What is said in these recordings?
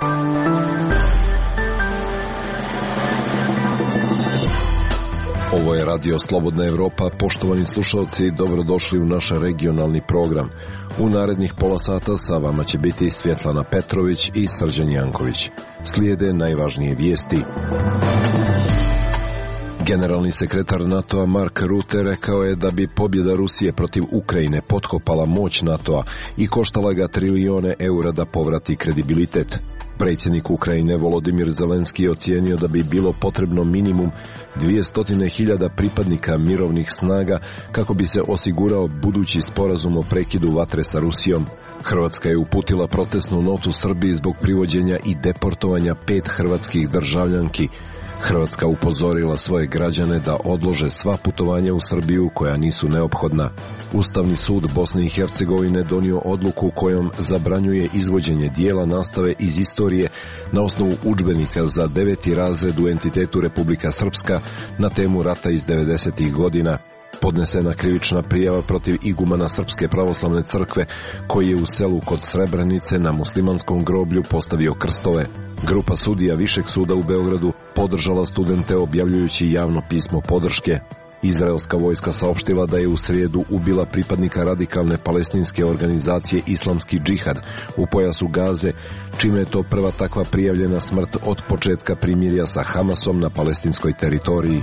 Ovo je Radio Slobodna Evropa. Poštovani slušalci, dobrodošli u naš regionalni program. U narednih pola sata sa vama će biti Svjetlana Petrović i Srđan Janković. Slijede najvažnije vijesti. Generalni sekretar NATO-a Mark Rutte rekao je da bi pobjeda Rusije protiv Ukrajine potkopala moć NATO-a i koštala ga trilijone eura da povrati kredibilitet. Predsjednik Ukrajine Volodimir Zelenski je ocijenio da bi bilo potrebno minimum 200.000 pripadnika mirovnih snaga kako bi se osigurao budući sporazum o prekidu vatre sa Rusijom. Hrvatska je uputila protestnu notu Srbiji zbog privođenja i deportovanja 5 hrvatskih državljanki. Hrvatska upozorila svoje građane da odlože sva putovanja u Srbiju koja nisu neophodna. Ustavni sud Bosne i Hercegovine donio odluku kojom zabranjuje izvođenje dijela nastave iz istorije na osnovu udžbenika za 9. razred u entitetu Republika Srpska na temu rata iz 90. godina. Podnesena krivična prijava protiv igumana Srpske pravoslavne crkve koji je u selu kod Srebrenice na muslimanskom groblju postavio krstove. Grupa sudija Višeg suda u Beogradu podržala studente objavljujući javno pismo podrške. Izraelska vojska saopštila da je u srijedu ubila pripadnika radikalne palestinske organizacije Islamski džihad u pojasu Gaze, čime je to prva takva prijavljena smrt od početka primirja sa Hamasom na palestinskoj teritoriji.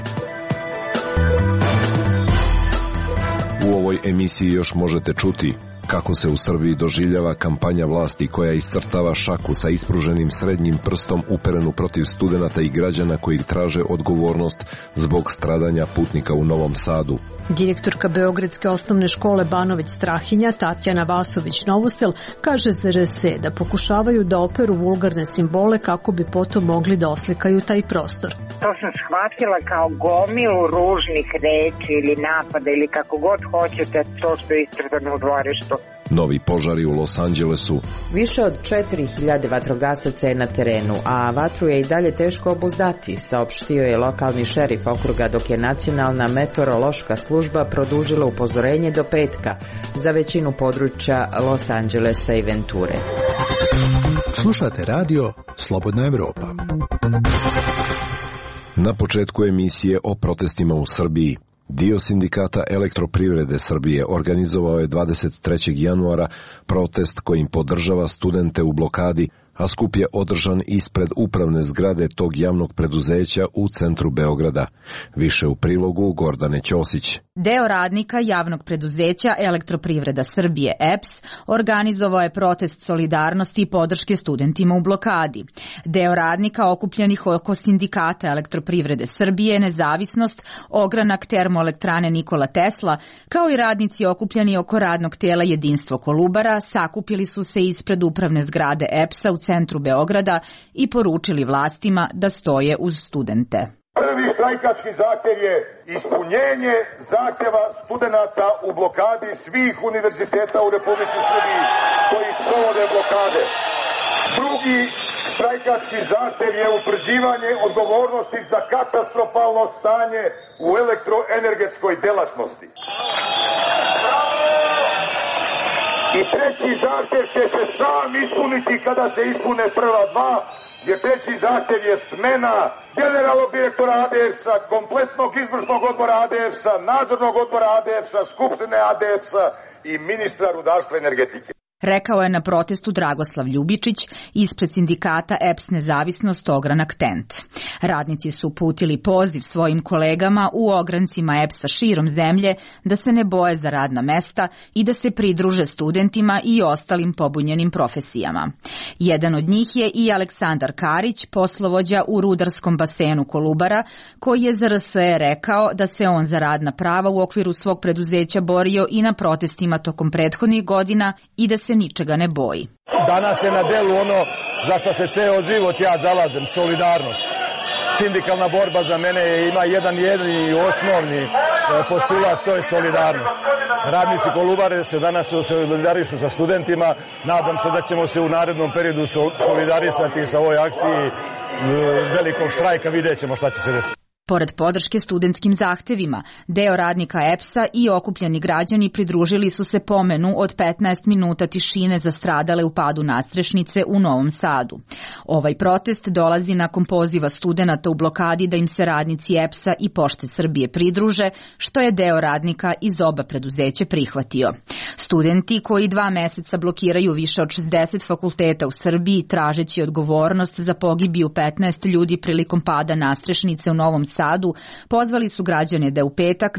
U ovoj emisiji još možete čuti kako se u Srbiji doživljava kampanja vlasti koja iscrtava šaku sa ispruženim srednjim prstom uperenu protiv studenata i građana koji traže odgovornost zbog stradanja putnika u Novom Sadu. Direktorka Beogradske osnovne škole Banović Strahinja Tatjana Vasović-Novosel kaže za RS da pokušavaju da operu vulgarne simbole kako bi potom mogli da oslikaju taj prostor. To sam shvatila kao gomilu ružnih reči ili napada ili kako god hoćete, to što je iscrtano u dvorištu. Novi požari u Los Angelesu. Više od 4.000 vatrogasaca je na terenu, a vatru je i dalje teško obuzdati, saopštio je lokalni šerif okruga, dok je nacionalna meteorološka služba produžila upozorenje do petka za većinu područja Los Angelesa i Venture. Slušate radio Slobodna Evropa. Na početku emisije o protestima u Srbiji. Dio sindikata Elektroprivrede Srbije organizovao je 23. januara protest kojim podržava studente u blokadi, a skup je održan ispred upravne zgrade tog javnog preduzeća u centru Beograda. Više u prilogu Gordane Ćosić. Deo radnika javnog preduzeća Elektroprivreda Srbije EPS organizovao je protest solidarnosti i podrške studentima u blokadi. Deo radnika okupljenih oko sindikata Elektroprivrede Srbije, Nezavisnost, Ogranak termoelektrane Nikola Tesla, kao i radnici okupljeni oko radnog tela Jedinstvo Kolubara, sakupili su se ispred upravne zgrade EPS-a u centru Beograda i poručili vlastima da stoje uz studente. Prvi štrajkački zahtjev je ispunjenje zahtjeva studenata u blokadi svih univerziteta u Republici Srbiji koji sprovode blokade. Drugi štrajkački zahtjev je utvrđivanje odgovornosti za katastrofalno stanje u elektroenergetskoj delatnosti. I treći zahtjev će se sam ispuniti kada se ispune prva dva, jer treći zahtjev je smena generalnog direktora ADEPS-a, kompletnog izvršnog odbora ADEPS-a, nadzornog odbora ADEPS-a, skupštine ADEPS-a i ministra rudarstva i energetike. Rekao je na protestu Dragoslav Ljubičić ispred sindikata EPS Nezavisnost Ogranak Tent. Radnici su uputili poziv svojim kolegama u ograncima EPS-a širom zemlje da se ne boje za radna mesta i da se pridruže studentima i ostalim pobunjenim profesijama. Jedan od njih je i Aleksandar Karić, poslovođa u rudarskom basenu Kolubara, koji je za RSE rekao da se on za radna prava u okviru svog preduzeća borio i na protestima tokom prethodnih godina i da se ničega ne boji. Danas je na delu ono za što se ceo život ja zalažem, solidarnost. Sindikalna borba za mene ima jedan jedini i osnovni postulat, to je solidarnost. Radnici Kolubare se danas solidarišu sa studentima, nadam se da ćemo se u narednom periodu solidarisati sa ovoj akciji velikog štrajka, vidjet ćemo šta će se desiti. Pored podrške studentskim zahtevima, deo radnika EPS-a i okupljeni građani pridružili su se pomenu od 15 minuta tišine za stradale u padu nadstrešnice u Novom Sadu. Ovaj protest dolazi nakon poziva studenata u blokadi da im se radnici EPS-a i Pošte Srbije pridruže, što je deo radnika iz oba preduzeća prihvatio. Studenti koji 2 meseca blokiraju više od 60 fakulteta u Srbiji tražeći odgovornost za pogibiju 15 ljudi prilikom pada nadstrešnice u Novom Sadu, pozvali su građane da u petak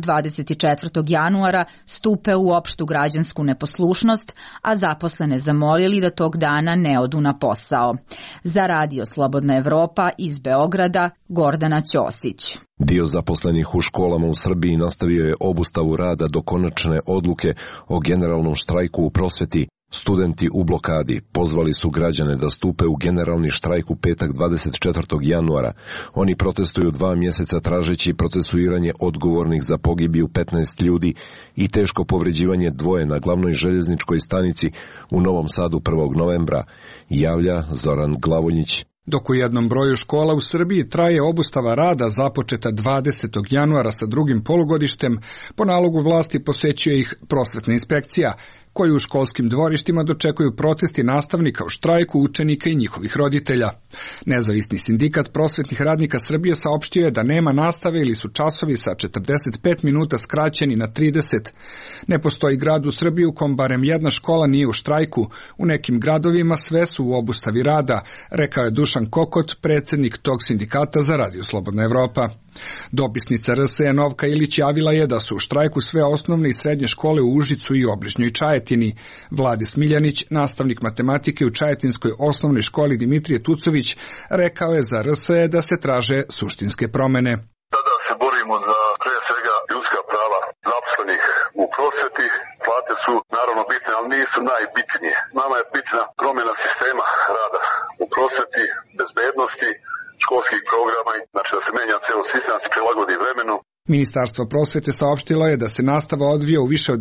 24. januara stupe u opštu građansku neposlušnost, a zaposlene zamolili da tog dana ne odu na posao. Za Radio Slobodna Evropa iz Beograda, Gordana Ćosić. Dio zaposlenih u školama u Srbiji nastavio je obustavu rada do konačne odluke o generalnom štrajku u prosveti. Studenti u blokadi pozvali su građane da stupe u generalni štrajk u petak 24. januara. Oni protestuju 2 mjeseca tražeći procesuiranje odgovornih za pogibiju 15 ljudi i teško povređivanje 2 na glavnoj željezničkoj stanici u Novom Sadu 1. novembra, javlja Zoran Glavonjić. Dok u jednom broju škola u Srbiji traje obustava rada započeta 20. januara sa drugim polugodištem, po nalogu vlasti posećuje ih prosvetna inspekcija, koji u školskim dvorištima dočekuju protesti nastavnika u štrajku, učenika i njihovih roditelja. Nezavisni sindikat prosvetnih radnika Srbije saopštio je da nema nastave ili su časovi sa 45 minuta skraćeni na 30. Ne postoji grad u Srbiji u kom barem jedna škola nije u štrajku. U nekim gradovima sve su u obustavi rada, rekao je Dušan Kokot, predsjednik tog sindikata za Radio Slobodna Evropa. Dopisnica RSE Novka Ilić javila je da su u štrajku sve osnovne i srednje škole u Užicu i obližnjoj Čajetini. Vlade Smiljanić, nastavnik matematike u Čajetinskoj osnovnoj školi Dimitrije Tucović, rekao je za RSE da se traže suštinske promene. Sada se borimo za pre svega ljudska prava zaposlenih u prosveti. Plate su naravno bitne, ali nisu najbitnije. Nama je bitna promjena sistema rada u prosveti, bezbednosti, školskih programa, znači da se menja ceo sistem, da se prilagodi vremenu. Ministarstvo prosvete saopštilo je da se nastava odvija u više od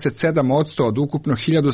97% od ukupno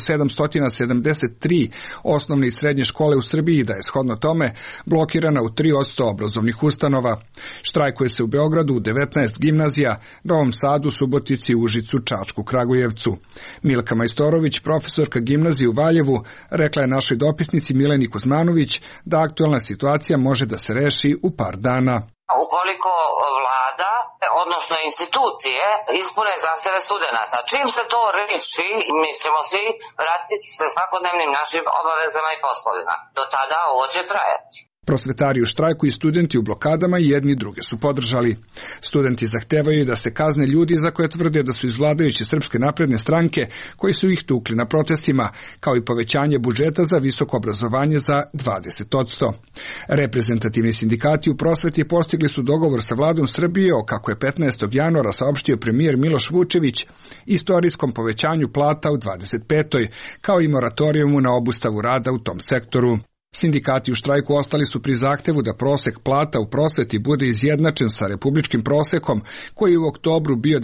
1773 osnovne i srednje škole u Srbiji i da je shodno tome blokirana u 3% obrazovnih ustanova. Štrajkuje se u Beogradu u 19 gimnazija, Novom Sadu, Subotici, Užicu, Čačku, Kragujevcu. Milka Majstorović, profesorka gimnazije u Valjevu, rekla je našoj dopisnici Mileni Kuzmanović da aktualna situacija može da se reši u par dana. Ukoliko vlada, odnosno institucije, ispune zahteve studenata. Čim se to reši, mi ćemo svi vratiti se svakodnevnim našim obavezama i poslovima. Do tada ovo će trajati. Prosvetari u štrajku i studenti u blokadama jedni druge su podržali. Studenti zahtevaju da se kazne ljudi za koje tvrde da su iz vladajuće Srpske napredne stranke koji su ih tukli na protestima, kao i povećanje budžeta za visoko obrazovanje za 20%. Reprezentativni sindikati u prosveti postigli su dogovor sa vladom Srbije o, kako je 15. januara saopštio premijer Miloš Vučević, istorijskom povećanju plata u 25. kao i moratorijumu na obustavu rada u tom sektoru. Sindikati u štrajku ostali su pri zahtevu da prosek plata u prosveti bude izjednačen sa republičkim prosekom, koji je u oktobru bio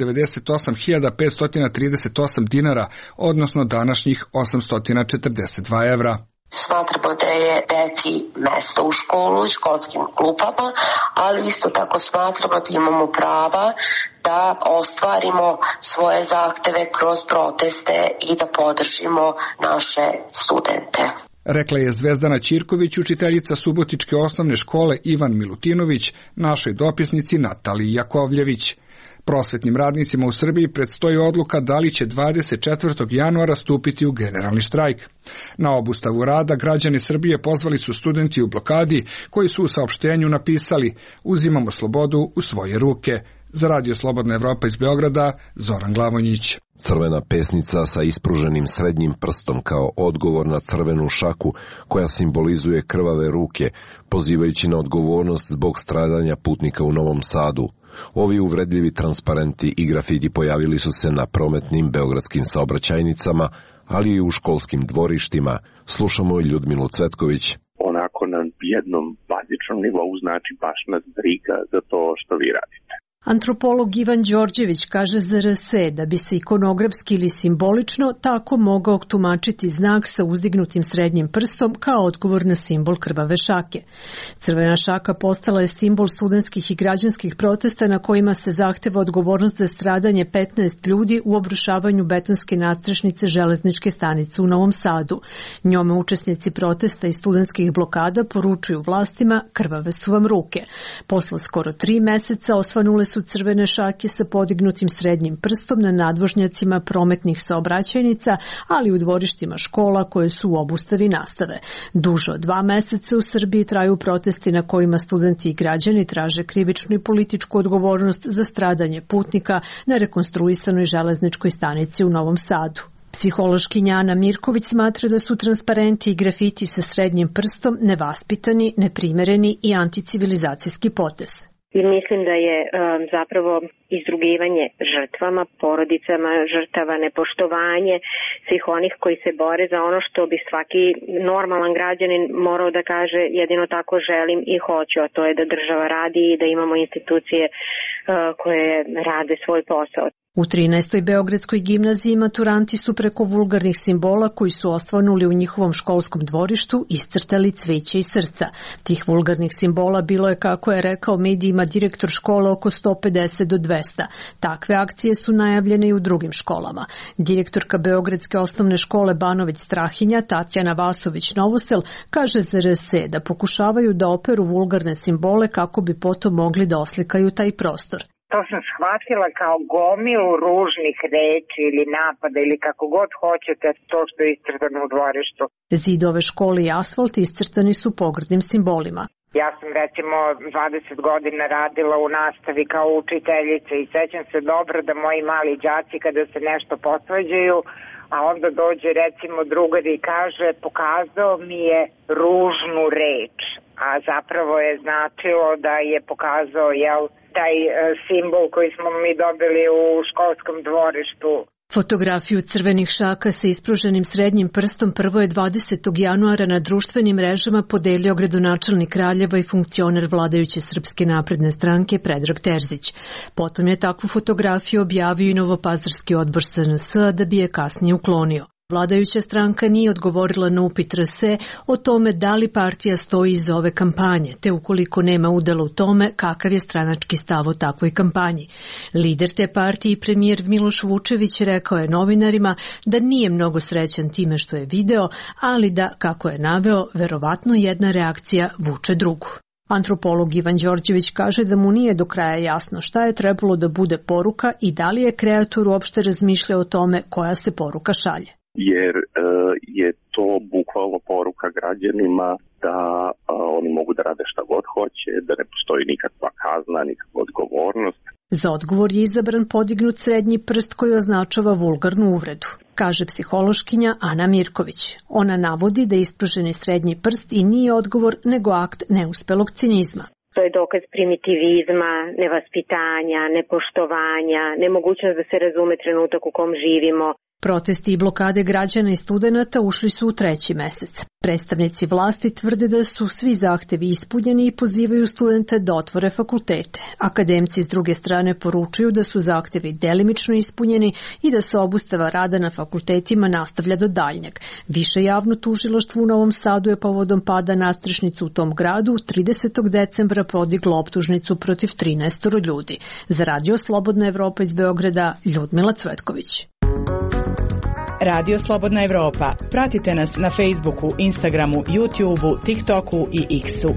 98.538 dinara, odnosno današnjih 842 evra. Smatramo da je deci mesto u školu i školskim klupama, ali isto tako smatramo da imamo prava da ostvarimo svoje zahteve kroz proteste i da podržimo naše studente. Rekla je Zvezdana Ćirković, učiteljica Subotičke osnovne škole Ivan Milutinović, našoj dopisnici Nataliji Jakovljević. Prosvetnim radnicima u Srbiji predstoji odluka da li će 24. januara stupiti u generalni štrajk. Na obustavu rada građani Srbije pozvali su studenti u blokadi koji su u saopštenju napisali: uzimamo slobodu u svoje ruke. Za Radio Slobodna Evropa iz Beograda, Zoran Glavonjić. Crvena pesnica sa ispruženim srednjim prstom kao odgovor na crvenu šaku koja simbolizuje krvave ruke, pozivajući na odgovornost zbog stradanja putnika u Novom Sadu. Ovi uvredljivi transparenti i grafiti pojavili su se na prometnim beogradskim saobraćajnicama, ali i u školskim dvorištima. Slušamo Ljudmilu Cvetković. Onako na jednom bazičnom nivou znači baš nas briga za to što vi radite. Antropolog Ivan Đorđević kaže za RS da bi se ikonografski ili simbolično tako mogao tumačiti znak sa uzdignutim srednjim prstom kao odgovor na simbol krvave šake. Crvena šaka postala je simbol studentskih i građanskih protesta na kojima se zahteva odgovornost za stradanje 15 ljudi u obrušavanju betonske nadstrešnice železničke stanice u Novom Sadu. Njome učesnici protesta i studentskih blokada poručuju vlastima krvave su vam ruke. Posle skoro 3 meseca osvanule su crvene šake sa podignutim srednjim prstom na nadvožnjacima prometnih saobraćajnica, ali u dvorištima škola koje su u obustavi nastave. Duže od 2 meseca u Srbiji traju protesti na kojima studenti i građani traže krivičnu i političku odgovornost za stradanje putnika na rekonstruisanoj železničkoj stanici u Novom Sadu. Psihološkinja Ana Mirković smatra da su transparenti i grafiti sa srednjim prstom nevaspitani, neprimereni i anticivilizacijski potez. I mislim da je zapravo izrugivanje žrtvama, porodicama žrtava, nepoštovanje svih onih koji se bore za ono što bi svaki normalan građanin morao da kaže jedino tako želim i hoću, a to je da država radi i da imamo institucije koje rade svoj posao. U 13. Beogradskoj gimnaziji maturanti su preko vulgarnih simbola koji su osvanuli u njihovom školskom dvorištu iscrtali cveće i srca. Tih vulgarnih simbola bilo je, kako je rekao medijima direktor škole, oko 150 do 200. Takve akcije su najavljene i u drugim školama. Direktorka Beogradske osnovne škole Banović Strahinja Tatjana Vasović-Novosel kaže za RS da pokušavaju da operu vulgarne simbole kako bi potom mogli da oslikaju taj prostor. To sam shvatila kao gomilu ružnih reči ili napada ili kako god hoćete, to što je iscrtano u dvorištu. Zidove škole i asfalt iscrtani su pogrdnim simbolima. Ja sam recimo 20 godina radila u nastavi kao učiteljica i sećam se dobro da moji mali đaci kada se nešto posvađaju, a onda dođe recimo drugar i kaže pokazao mi je ružnu reč, a zapravo je značilo da je pokazao taj simbol koji smo mi dobili u školskom dvorištu. Fotografiju crvenih šaka sa ispruženim srednjim prstom prvo je 20. januara na društvenim mrežama podelio gradonačelnik Kraljeva i funkcioner vladajuće Srpske napredne stranke Predrag Terzić. Potom je takvu fotografiju objavio i Novopazarski odbor SNS, da bi je kasnije uklonio. Vladajuća stranka nije odgovorila na upit RS o tome da li partija stoji iza ove kampanje, te ukoliko nema udela u tome, kakav je stranački stav o takvoj kampanji. Lider te partije i premijer Miloš Vučević rekao je novinarima da nije mnogo srećan time što je video, ali da, kako je naveo, verovatno jedna reakcija vuče drugu. Antropolog Ivan Đorđević kaže da mu nije do kraja jasno šta je trebalo da bude poruka i da li je kreator uopšte razmišljao o tome koja se poruka šalje. Jer je to bukvalno poruka građanima da oni mogu da rade šta god hoće, da ne postoji nikakva kazna, nikakva odgovornost. Za odgovor je izabran podignut srednji prst koji označava vulgarnu uvredu, kaže psihološkinja Ana Mirković. Ona navodi da ispruženi srednji prst i nije odgovor nego akt neuspelog cinizma. To je dokaz primitivizma, nevaspitanja, nepoštovanja, nemogućnost da se razume trenutak u kom živimo. Protesti i blokade građana i studenata ušli su u 3. mesec. Predstavnici vlasti tvrde da su svi zahtevi ispunjeni i pozivaju studente da otvore fakultete. Akademci s druge strane poručuju da su zahtevi delimično ispunjeni i da se obustava rada na fakultetima nastavlja do daljnjeg. Više javno tužilaštvo u Novom Sadu je povodom pada nadstrešnice u tom gradu 30. decembra podiglo optužnicu protiv 13 ljudi. Za Radio Slobodna Evropa iz Beograda, Ljudmila Cvetković. Radio Slobodna Evropa. Pratite nas na Facebooku, Instagramu, YouTubeu, TikToku i X-u.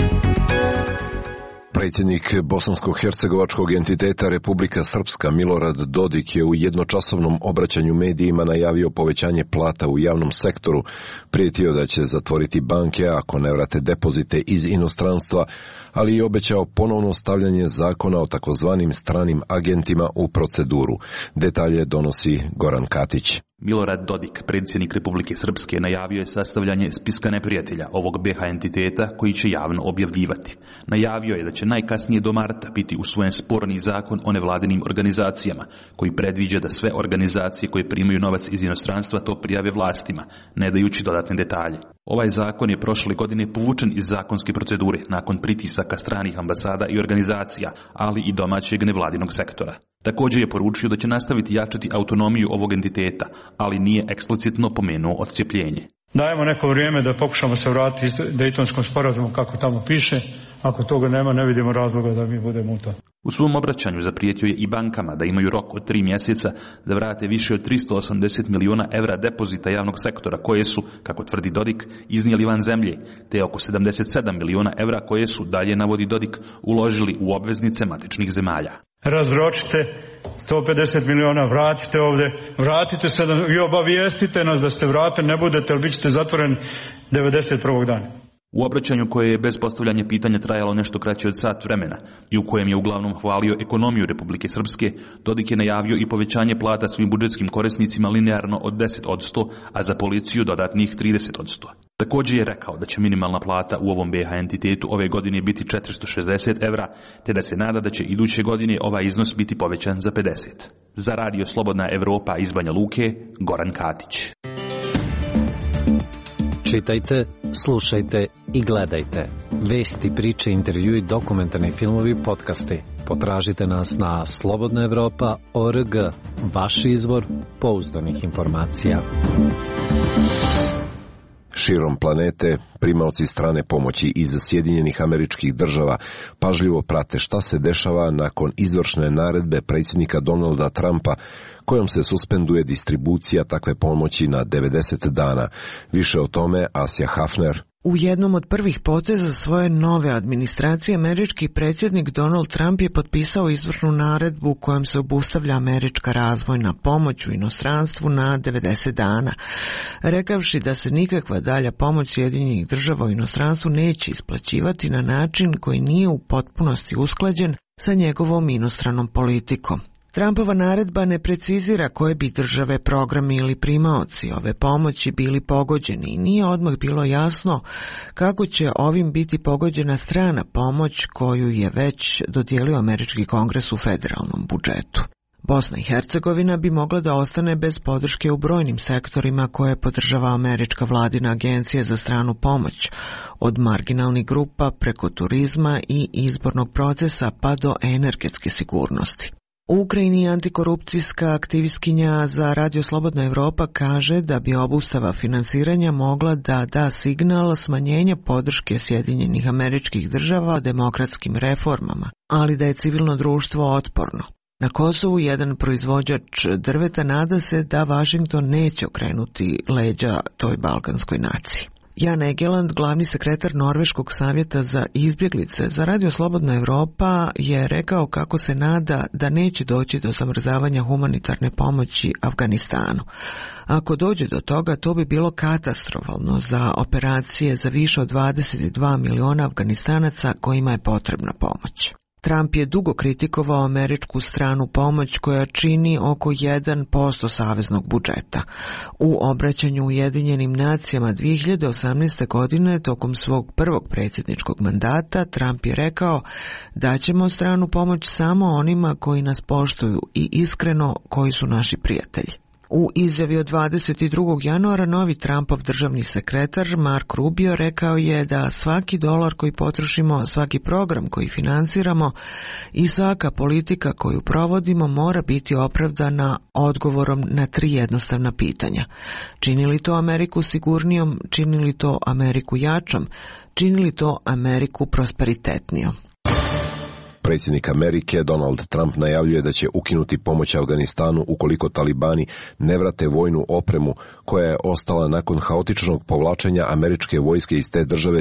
Predsjednik bosansko-hercegovačkog entiteta Republika Srpska Milorad Dodik je u jednočasovnom obraćanju medijima najavio povećanje plata u javnom sektoru, prijetio da će zatvoriti banke ako ne vrate depozite iz inostranstva, ali i obećao ponovno stavljanje zakona o takozvanim stranim agentima u proceduru. Detalje donosi Goran Katić. Milorad Dodik, predsjednik Republike Srpske, najavio je sastavljanje spiska neprijatelja ovog BiH entiteta koji će javno objavljivati. Najavio je da će najkasnije do marta biti usvojen sporni zakon o nevladinim organizacijama, koji predviđa da sve organizacije koje primaju novac iz inostranstva to prijave vlastima, ne dajući dodatne detalje. Ovaj zakon je prošle godine povučen iz zakonske procedure nakon pritisaka stranih ambasada i organizacija, ali i domaćeg nevladinog sektora. Također je poručio da će nastaviti jačati autonomiju ovog entiteta, ali nije eksplicitno pomenuo odcijepljenje. Dajemo neko vrijeme da pokušamo se vratiti Dejtonskom sporazumu kako tamo piše. Ako toga nema, ne vidimo razloga da mi budemo u to. U svom obraćanju zaprijetio je i bankama da imaju rok od 3 mjeseca da vrate više od 380 miliona evra depozita javnog sektora koje su, kako tvrdi Dodik, iznijeli van zemlje, te oko 77 miliona evra koje su, dalje navodi Dodik, uložili u obveznice matičnih zemalja. Razročite 150 miliona, vratite ovdje, vratite se i obavijestite nas da ste vratili, ne budete, ali bit ćete zatvoreni 91. dana. U obraćanju koje je bez postavljanja pitanja trajalo nešto kraće od sat vremena i u kojem je uglavnom hvalio ekonomiju Republike Srpske, Dodik je najavio i povećanje plata svim budžetskim korisnicima linearno od 10%, a za policiju dodatnih 30%. Također je rekao da će minimalna plata u ovom BiH entitetu ove godine biti 460 evra, te da se nada da će iduće godine ovaj iznos biti povećan za 50. Za Radio Slobodna Evropa iz Banja Luke, Goran Katić. Čitajte, slušajte i gledajte. Vesti, priče, intervjui, dokumentarni filmovi, podcasti. Potražite nas na slobodnaevropa.org, vaš izvor pouzdanih informacija. Širom planete, primaoci strane pomoći iz Sjedinjenih Američkih Država pažljivo prate šta se dešava nakon izvršne naredbe predsjednika Donalda Trumpa kojom se suspenduje distribucija takve pomoći na 90 dana. Više o tome Asja Hafner. U jednom od prvih poteza svoje nove administracije američki predsjednik Donald Trump je potpisao izvršnu naredbu kojom se obustavlja američka razvojna pomoć u inostranstvu na 90 dana, rekavši da se nikakva dalja pomoć Sjedinjenih Država u inostranstvu neće isplaćivati na način koji nije u potpunosti usklađen sa njegovom inostranom politikom. Trumpova naredba ne precizira koje bi države, programi ili primaoci ove pomoći bili pogođeni i nije odmah bilo jasno kako će ovim biti pogođena strana pomoć koju je već dodijelio američki kongres u federalnom budžetu. Bosna i Hercegovina bi mogla da ostane bez podrške u brojnim sektorima koje podržava američka vladina agencija za stranu pomoć, od marginalnih grupa preko turizma i izbornog procesa pa do energetske sigurnosti. U Ukrajini antikorupcijska aktivistkinja za Radio Slobodna Evropa kaže da bi obustava finansiranja mogla da da signal smanjenja podrške Sjedinjenih Američkih Država demokratskim reformama, ali da je civilno društvo otporno. Na Kosovu jedan proizvođač drveta nada se da Washington neće okrenuti leđa toj balkanskoj naciji. Jan Egeland, glavni sekretar Norveškog savjeta za izbjeglice za Radio Slobodna Evropa, je rekao kako se nada da neće doći do zamrzavanja humanitarne pomoći Afganistanu. Ako dođe do toga, to bi bilo katastrofalno za operacije za više od 22 miliona Afganistanaca kojima je potrebna pomoć. Trump je dugo kritikovao američku stranu pomoć koja čini oko 1% saveznog budžeta. U obraćanju Ujedinjenim nacijama 2018. godine tokom svog prvog predsjedničkog mandata Trump je rekao da ćemo stranu pomoć samo onima koji nas poštuju i iskreno koji su naši prijatelji. U izjavi od 22. januara novi Trumpov državni sekretar Mark Rubio rekao je da svaki dolar koji potrošimo, svaki program koji finansiramo i svaka politika koju provodimo mora biti opravdana odgovorom na 3 jednostavna pitanja. Čini li to Ameriku sigurnijom, čini li to Ameriku jačom, čini li to Ameriku prosperitetnijom? Predsjednik Amerike Donald Trump najavljuje da će ukinuti pomoć Afganistanu ukoliko talibani ne vrate vojnu opremu koja je ostala nakon haotičnog povlačenja američke vojske iz te države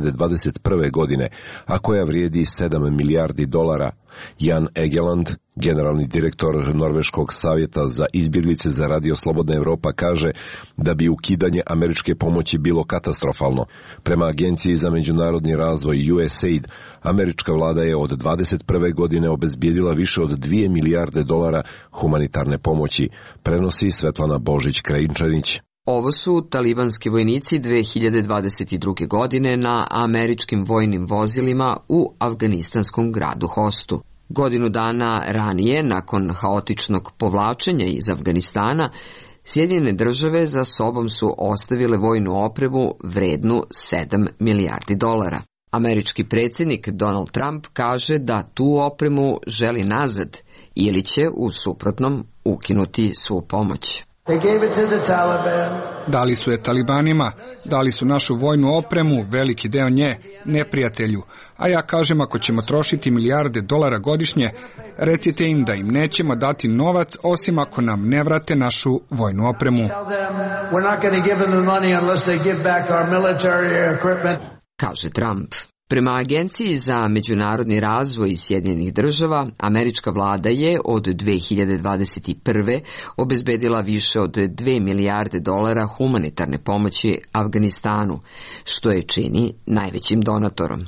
2021. godine, a koja vrijedi $7 milijardi. Jan Egeland, generalni direktor Norveškog savjeta za izbjeglice za Radio Slobodna Evropa, kaže da bi ukidanje američke pomoći bilo katastrofalno. Prema Agenciji za međunarodni razvoj USAID, američka vlada je od 2021. godine obezbijedila više od $2 milijarde humanitarne pomoći, prenosi Svetlana Božić-Krajinčanić. Ovo su talibanski vojnici 2022. godine na američkim vojnim vozilima u afganistanskom gradu Hostu. Godinu dana ranije, nakon haotičnog povlačenja iz Afganistana, Sjedinjene države za sobom su ostavile vojnu opremu vrednu 7 milijardi dolara. Američki predsjednik Donald Trump kaže da tu opremu želi nazad ili će u suprotnom ukinuti svu pomoć. Dali su je Talibanima, dali su našu vojnu opremu, veliki deo nje, neprijatelju. A ja kažem, ako ćemo trošiti milijarde dolara godišnje, recite im da im nećemo dati novac osim ako nam ne vrate našu vojnu opremu. Kaže Trump. Prema Agenciji za međunarodni razvoj Sjedinjenih država, američka vlada je od 2021. obezbedila više od 2 milijarde dolara humanitarne pomoći Afganistanu, što je čini najvećim donatorom.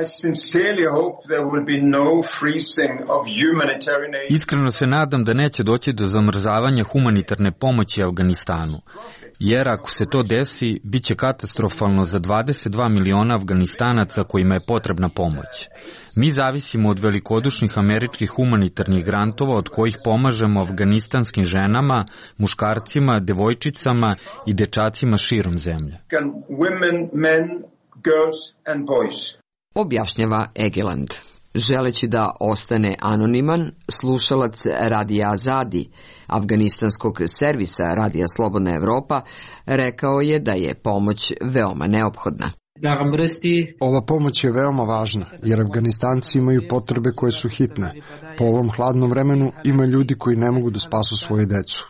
Iskreno se nadam da neće doći do zamrzavanja humanitarne pomoći Afganistanu, jer ako se to desi, bit će katastrofalno za 22 miliona Afganistanaca kojima je potrebna pomoć. Mi zavisimo od velikodušnih američkih humanitarnih grantova od kojih pomažemo afganistanskim ženama, muškarcima, devojčicama i dečacima širom zemlje. Objašnjava Egeland. Želeći da ostane anoniman, slušalac Radija Azadi, afganistanskog servisa Radija Slobodna Evropa, rekao je da je pomoć veoma neophodna. Ova pomoć je veoma važna, jer Afganistanci imaju potrebe koje su hitne. Po ovom hladnom vremenu ima ljudi koji ne mogu da spasu svoju decu.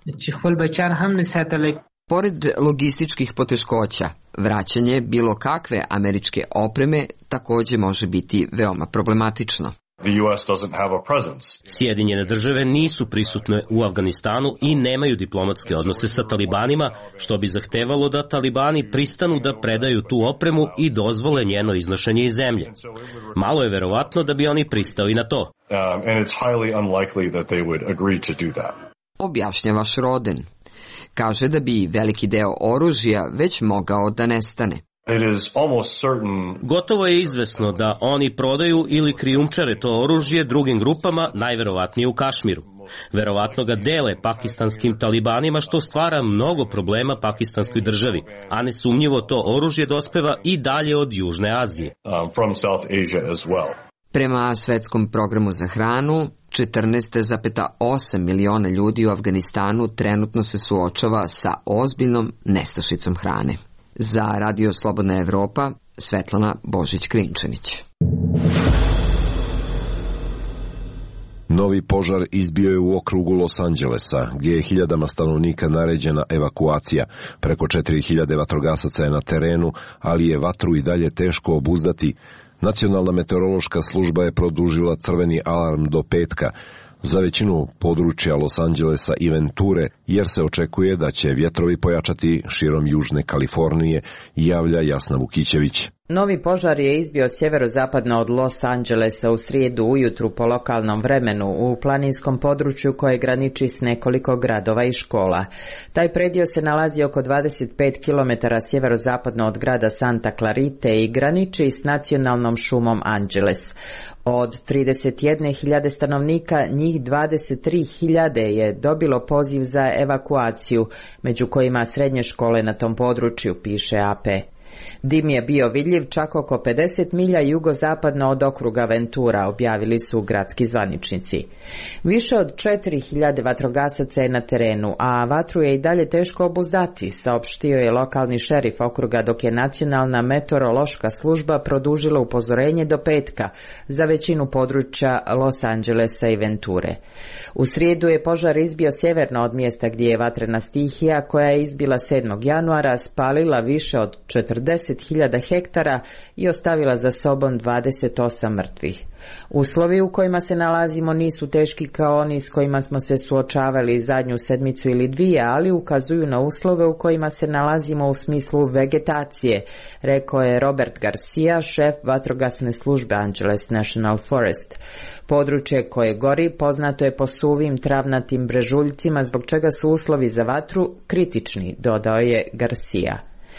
Pored logističkih poteškoća, vraćanje bilo kakve američke opreme takođe može biti veoma problematično. Sjedinjene države nisu prisutne u Afganistanu i nemaju diplomatske odnose sa talibanima, što bi zahtevalo da talibani pristanu da predaju tu opremu i dozvole njeno iznošenje iz zemlje. Malo je verovatno da bi oni pristali na to. Objašnjava Schroden. Kaže da bi veliki deo oružja već mogao da nestane. Gotovo je izvesno da oni prodaju ili krijumčare to oružje drugim grupama, najverovatnije u Kašmiru. Verovatno ga dele pakistanskim talibanima, što stvara mnogo problema pakistanskoj državi, a nesumnjivo to oružje dospeva i dalje od Južne Azije. Prema svetskom programu za hranu, 14,8 miliona ljudi u Afganistanu trenutno se suočava sa ozbiljnom nestašicom hrane. Za Radio Slobodna Evropa, Svetlana Božić-Krinčanić. Novi požar izbio je u okrugu Los Angelesa, gdje je hiljadama stanovnika naređena evakuacija. Preko 4000 vatrogasaca je na terenu, ali je vatru i dalje teško obuzdati. Nacionalna meteorološka služba je produžila crveni alarm do petka za većinu područja Los Angelesa i Venture, jer se očekuje da će vjetrovi pojačati širom Južne Kalifornije, javlja Jasna Vukićević. Novi požar je izbio sjeverozapadno od Los Angelesa u srijedu ujutru po lokalnom vremenu u planinskom području koje graniči s nekoliko gradova i škola. Taj predio se nalazi oko 25 km sjeverozapadno od grada Santa Clarite i graniči s nacionalnom šumom Angeles. Od 31.000 stanovnika, njih 23.000 je dobilo poziv za evakuaciju, među kojima srednje škole na tom području, piše AP. Dim je bio vidljiv čak oko 50 milja jugozapadno od okruga Ventura, objavili su gradski zvaničnici. Više od 4.000 vatrogasaca je na terenu, a vatru je i dalje teško obuzdati, saopštio je lokalni šerif okruga, dok je nacionalna meteorološka služba produžila upozorenje do petka za većinu područja Los Angelesa i Venture. U srijedu je požar izbio sjeverno od mjesta gdje je vatrena stihija, koja je izbila 7. januara, spalila više od 40.000 hektara i ostavila za sobom 28 mrtvih. Uslovi u kojima se nalazimo nisu teški kao oni s kojima smo se suočavali zadnju sedmicu ili dvije, ali ukazuju na uslove u kojima se nalazimo u smislu vegetacije, rekao je Robert Garcia, šef vatrogasne službe Angeles National Forest. Područje koje gori poznato je po suvim travnatim brežuljcima, zbog čega su uslovi za vatru kritični, dodao je Garcia.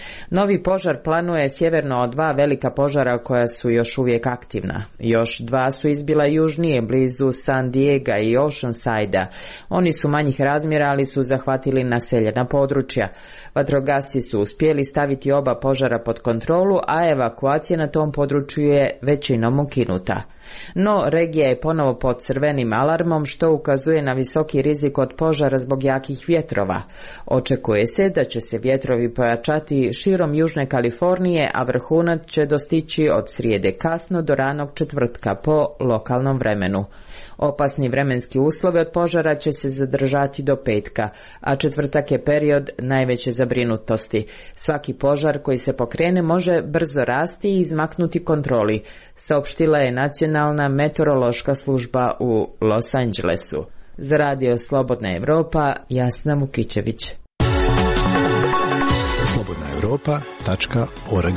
Novi požar planuje sjeverno od 2 velika požara koja su još uvijek aktivna. Još 2 su izbila južnije, blizu San Diega i Oceanside-a. Oni su manjih razmjera, ali su zahvatili naseljena područja. Vatrogasci su uspjeli staviti oba požara pod kontrolu, a evakuacija na tom području je većinom ukinuta. No, regija je ponovo pod crvenim alarmom, što ukazuje na visoki rizik od požara zbog jakih vjetrova. Očekuje se da će se vjetrovi pojačati širom Južne Kalifornije, a vrhunac će dostići od srijede kasno do ranog četvrtka po lokalnom vremenu. Opasni vremenski uslovi od požara će se zadržati do petka, a četvrtak je period najveće zabrinutosti. Svaki požar koji se pokrene može brzo rasti i izmaknuti kontroli, saopštila je Nacionalna meteorološka služba u Los Angelesu. Za Radio Slobodna Evropa, Jasna Vukićević. slobodnaevropa.org.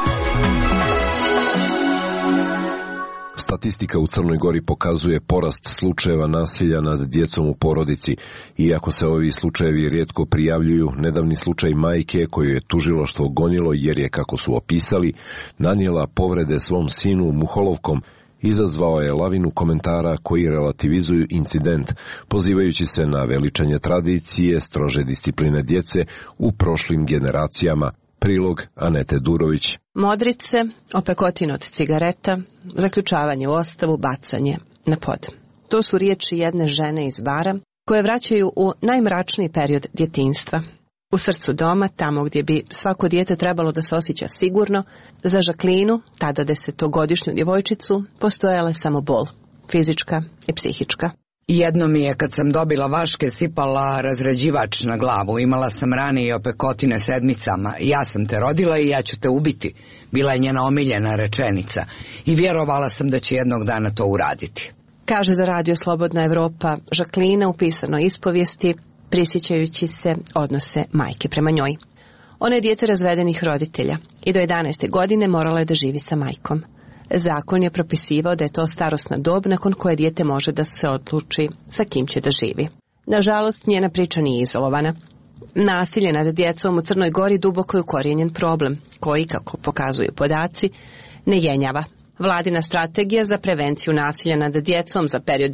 Statistika u Crnoj Gori pokazuje porast slučajeva nasilja nad djecom u porodici. Iako se ovi slučajevi rijetko prijavljuju, nedavni slučaj majke koju je tužilaštvo gonilo jer je, kako su opisali, nanijela povrede svom sinu muholovkom, izazvao je lavinu komentara koji relativizuju incident, pozivajući se na veličanje tradicije, strože discipline djece u prošlim generacijama. Prilog Anete Durović. Modrice, opekotin od cigareta, zaključavanje u ostavu, bacanje na pod. To su riječi jedne žene iz Bara koje vraćaju u najmračniji period djetinjstva. U srcu doma, tamo gdje bi svako dijete trebalo da se osjeća sigurno, za Žaklinu, tada 10-godišnju djevojčicu, postojala je samo bol, fizička i psihička. Jedno mi je kad sam dobila vaške sipala razređivač na glavu. Imala sam rane i opekotine sedmicama. Ja sam te rodila i ja ću te ubiti. Bila je njena omiljena rečenica. I vjerovala sam da će jednog dana to uraditi. Kaže za Radio Slobodna Evropa Žaklina u pisanoj ispovijesti, prisjećajući se odnose majke prema njoj. Ona je dijete razvedenih roditelja i do 11. godine morala je da živi sa majkom. Zakon je propisivao da je to starosna dob nakon koje dijete može da se odluči sa kim će da živi. Nažalost, njena priča nije izolovana. Nasilje nad djecom u Crnoj Gori duboko je ukorijenjen problem, koji, kako pokazuju podaci, ne jenjava. Vladina strategija za prevenciju nasilja nad djecom za period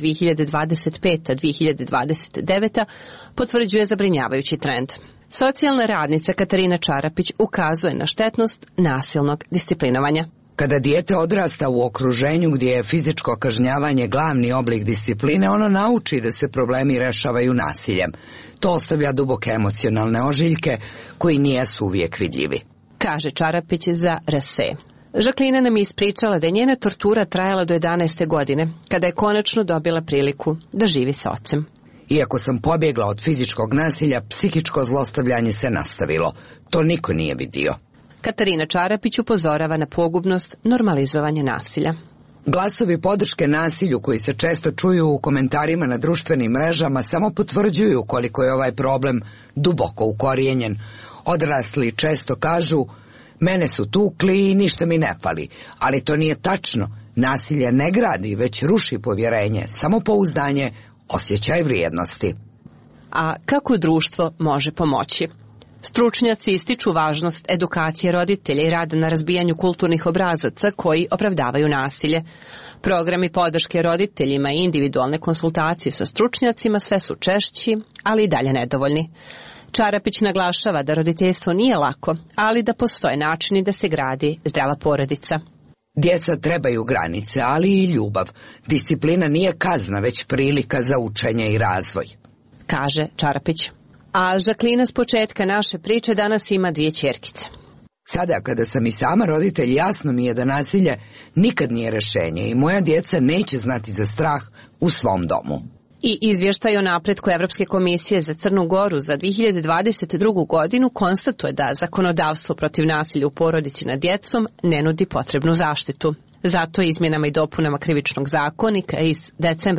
2025-2029 potvrđuje zabrinjavajući trend. Socijalna radnica Katarina Čarapić ukazuje na štetnost nasilnog disciplinovanja. Kada dijete odrasta u okruženju gdje je fizičko kažnjavanje glavni oblik discipline, ono nauči da se problemi rešavaju nasiljem. To ostavlja duboke emocionalne ožiljke koji nijesu uvijek vidljivi. Kaže Čarapić za RSE. Žaklina nam je ispričala da je njena tortura trajala do 11. godine, kada je konačno dobila priliku da živi sa ocem. Iako sam pobjegla od fizičkog nasilja, psihičko zlostavljanje se nastavilo. To niko nije vidio. Katarina Čarapić upozorava na pogubnost normalizovanja nasilja. Glasovi podrške nasilju koji se često čuju u komentarima na društvenim mrežama samo potvrđuju koliko je ovaj problem duboko ukorijenjen. Odrasli često kažu, mene su tukli i ništa mi ne fali, ali to nije tačno. Nasilje ne gradi, već ruši povjerenje, samopouzdanje, osjećaj vrijednosti. A kako društvo može pomoći? Stručnjaci ističu važnost edukacije roditelja i rada na razbijanju kulturnih obrazaca koji opravdavaju nasilje. Programi podrške roditeljima i individualne konsultacije sa stručnjacima sve su češći, ali i dalje nedovoljni. Čarapić naglašava da roditeljstvo nije lako, ali da postoje načini da se gradi zdrava porodica. Djeca trebaju granice, ali i ljubav. Disciplina nije kazna, već prilika za učenje i razvoj, kaže Čarapić. A Žaklina s početka naše priče danas ima 2 ćerkice. Sada kada sam i sama roditelj, jasno mi je da nasilje nikad nije rješenje i moja djeca neće znati za strah u svom domu. I izvještaj o napretku Evropske komisije za Crnu Goru za 2022. godinu konstatuje da zakonodavstvo protiv nasilja u porodici nad djecom ne nudi potrebnu zaštitu. Zato je izmjenama i dopunama Krivičnog zakonika iz decembra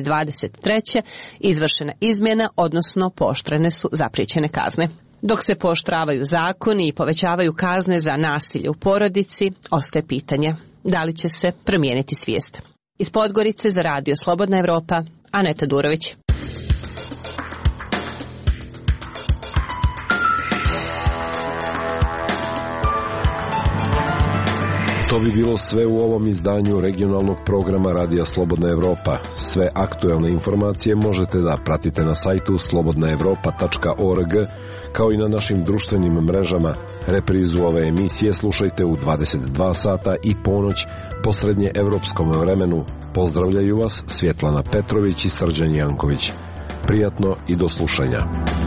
2023. izvršena izmjena, odnosno pooštrene su zapriječene kazne. Dok se pooštravaju zakoni i povećavaju kazne za nasilje u porodici, ostaje pitanje da li će se promijeniti svijest. Iz Podgorice za Radio Slobodna Evropa, Aneta Durović. To bi bilo sve u ovom izdanju regionalnog programa Radija Slobodna Evropa. Sve aktuelne informacije možete da pratite na sajtu slobodnaevropa.org, kao i na našim društvenim mrežama. Reprizu ove emisije slušajte u 22 sata i ponoć po srednje evropskom vremenu. Pozdravljaju vas Svjetlana Petrović i Srđan Janković. Prijatno i do slušanja.